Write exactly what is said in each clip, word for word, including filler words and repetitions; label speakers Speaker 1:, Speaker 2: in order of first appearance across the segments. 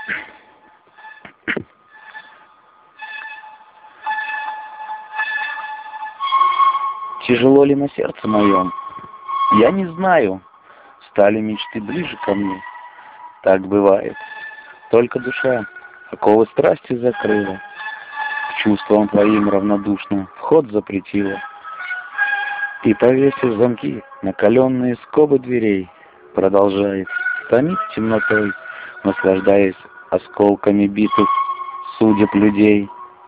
Speaker 1: Тяжело ли на сердце моем? Я не знаю. Стали мечты ближе ко мне. Так бывает. Только душа оковы страсти закрыла, к чувствам твоим равнодушно вход запретила. И, повесив замки на каленные скобы дверей, продолжает томить темнотой, наслаждаясь осколками битых судеб людей.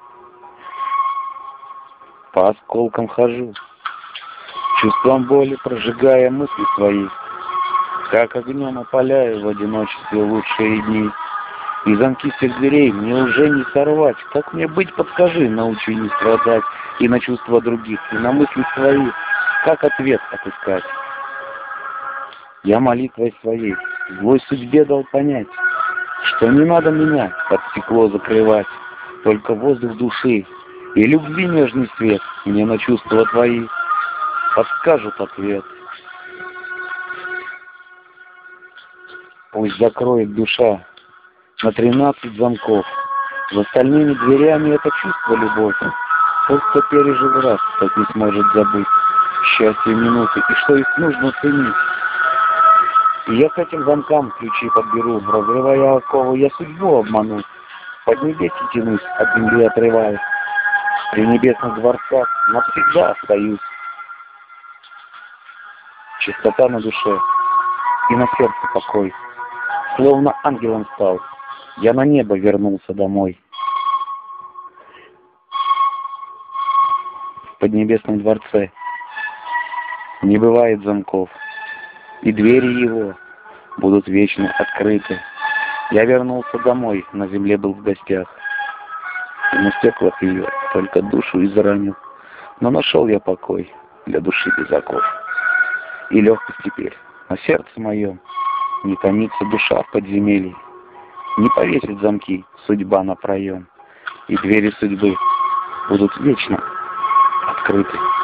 Speaker 1: По осколкам хожу, чувством боли прожигая мысли свои, как огнем опаляю в одиночестве лучшие дни. И замки всех дверей мне уже не сорвать. Как мне быть, подскажи, научи не страдать и на чувства других, и на мысли свои, как ответ отыскать. Я молитвой своей злой судьбе дал понять, что не надо меня под стекло закрывать, только воздух души и любви нежный свет мне на чувства твои подскажут ответ. Пусть закроет душа на тринадцать замков, за остальными дверями это чувство любовь. Тот, кто пережил раз, тот не сможет забыть счастье минуты, и что их нужно ценить. И я к этим замкам ключи подберу, разрывая оковы, я судьбу обману. Под небеси тянусь, от земли отрываясь, при небесных дворцах навсегда остаюсь. Чистота на душе и на сердце покой. Словно ангелом стал, я на небо вернулся домой. В поднебесном дворце не бывает замков, и двери его будут вечно открыты. Я вернулся домой, на земле был в гостях, и на стеклах ее только душу изранил. Но нашел я покой для души без оков. И легкость теперь на сердце моем, не томится душа в подземелье, не повесит замки судьба на проем, и двери судьбы будут вечно открыты.